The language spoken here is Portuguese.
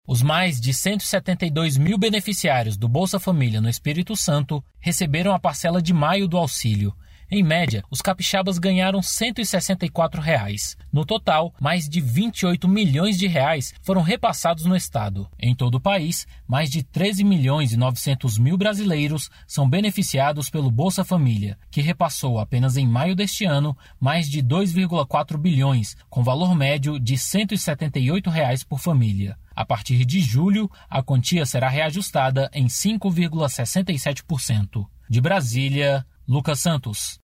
Os mais de 172 mil beneficiários do Bolsa Família no Espírito Santo receberam a parcela de maio do auxílio. Em média, os capixabas ganharam R$ 164. No total, mais de 28 milhões de reais foram repassados no estado. Em todo o país, mais de 13 milhões e 900 mil brasileiros são beneficiados pelo Bolsa Família, que repassou apenas em maio deste ano mais de 2,4 bilhões, com valor médio de R$ 178 por família. A partir de julho, a quantia será reajustada em 5,67%. De Brasília, Lucas Santos.